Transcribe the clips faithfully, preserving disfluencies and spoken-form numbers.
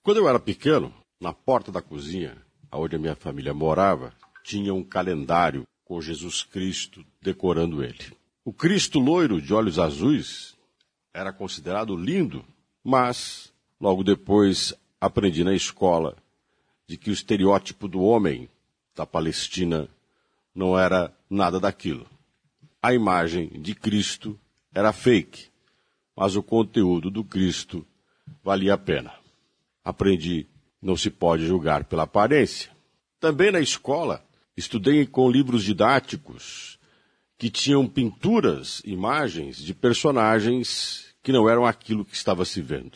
Quando eu era pequeno, na porta da cozinha, onde a minha família morava, tinha um calendário com Jesus Cristo decorando ele. O Cristo loiro de olhos azuis era considerado lindo, mas logo depois aprendi na escola de que o estereótipo do homem da Palestina não era nada daquilo. A imagem de Cristo era fake, mas o conteúdo do Cristo valia a pena. Aprendi, não se pode julgar pela aparência. Também na escola, estudei com livros didáticos que tinham pinturas, imagens de personagens que não eram aquilo que estava se vendo.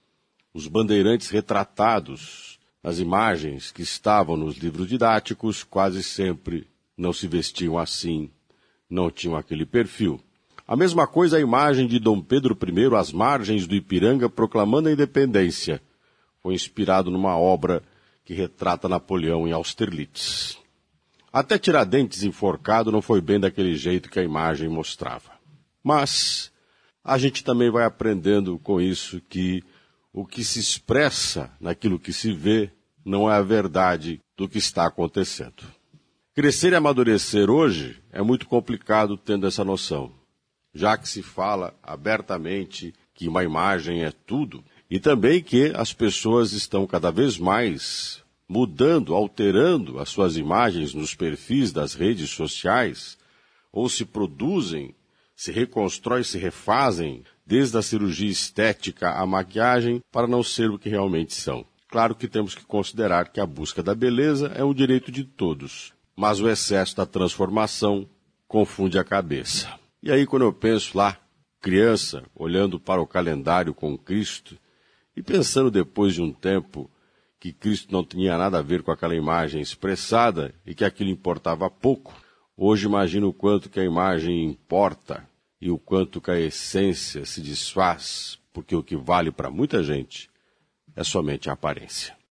Os bandeirantes retratados nas imagens que estavam nos livros didáticos quase sempre não se vestiam assim, não tinham aquele perfil. A mesma coisa a imagem de Dom Pedro I às margens do Ipiranga proclamando a independência. Foi inspirado numa obra que retrata Napoleão em Austerlitz. Até Tiradentes enforcado não foi bem daquele jeito que a imagem mostrava. Mas a gente também vai aprendendo com isso que o que se expressa naquilo que se vê não é a verdade do que está acontecendo. Crescer e amadurecer hoje é muito complicado tendo essa noção, já que se fala abertamente que uma imagem é tudo, e também que as pessoas estão cada vez mais mudando, alterando as suas imagens nos perfis das redes sociais, ou se produzem, se reconstroem, se refazem, desde a cirurgia estética à maquiagem, para não ser o que realmente são. Claro que temos que considerar que a busca da beleza é um direito de todos, mas o excesso da transformação confunde a cabeça. E aí, quando eu penso lá, criança, olhando para o calendário com Cristo, e pensando depois de um tempo que Cristo não tinha nada a ver com aquela imagem expressada e que aquilo importava pouco, hoje imagino o quanto que a imagem importa e o quanto que a essência se desfaz, porque o que vale para muita gente é somente a aparência.